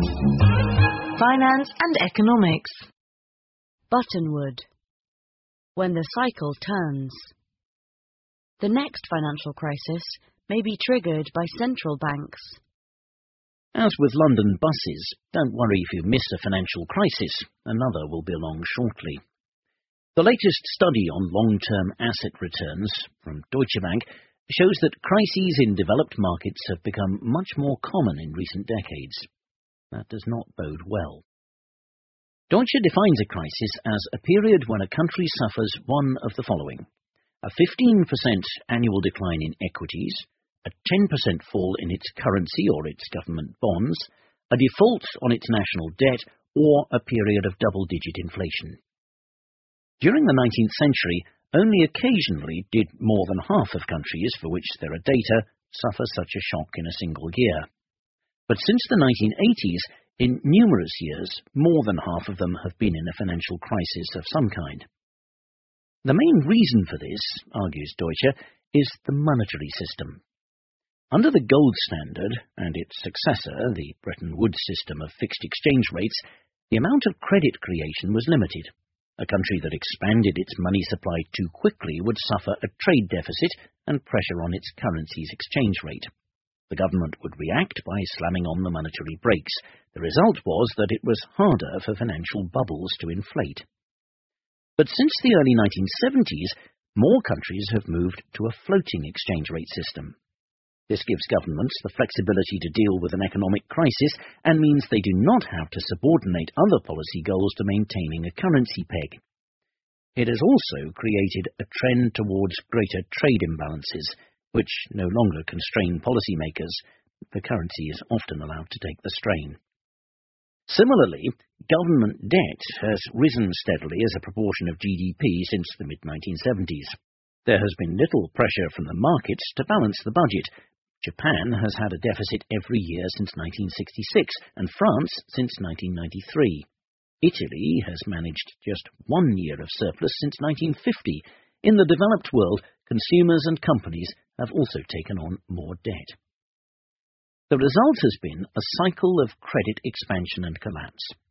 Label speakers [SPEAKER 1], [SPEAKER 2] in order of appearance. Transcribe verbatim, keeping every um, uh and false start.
[SPEAKER 1] Finance and economics.
[SPEAKER 2] Buttonwood. When the cycle turns. The next financial crisis may be triggered by central banks.
[SPEAKER 3] As with London buses, don't worry if you miss a financial crisis. Another will be along shortly. The latest study on long-term asset returns from Deutsche Bank shows that crises in developed markets have become much more common in recent decades. That does not bode well. Deutsche defines a crisis as a period when a country suffers one of the following: a fifteen percent annual decline in equities, a ten percent fall in its currency or its government bonds, a default on its national debt, or a period of double-digit inflation. During the nineteenth century, only occasionally did more than half of countries for which there are data suffer such a shock in a single year. But since the nineteen eighties, in numerous years, more than half of them have been in a financial crisis of some kind. The main reason for this, argues Deutsche, is the monetary system. Under the gold standard and its successor, the Bretton Woods system of fixed exchange rates, the amount of credit creation was limited. A country that expanded its money supply too quickly would suffer a trade deficit and pressure on its currency's exchange rate. The government would react by slamming on the monetary brakes. The result was that it was harder for financial bubbles to inflate. But since the early nineteen seventies, more countries have moved to a floating exchange rate system. This gives governments the flexibility to deal with an economic crisis and means they do not have to subordinate other policy goals to maintaining a currency peg. It has also created a trend towards greater trade imbalances, which no longer constrain policymakers. The currency is often allowed to take the strain. Similarly, government debt has risen steadily as a proportion of G D P since the mid nineteen seventies. There has been little pressure from the markets to balance the budget. Japan has had a deficit every year since nineteen sixty-six, and France since nineteen ninety-three. Italy has managed just one year of surplus since nineteen fifty. In the developed world, consumers and companies have also taken on more debt. The result has been a cycle of credit expansion and collapse.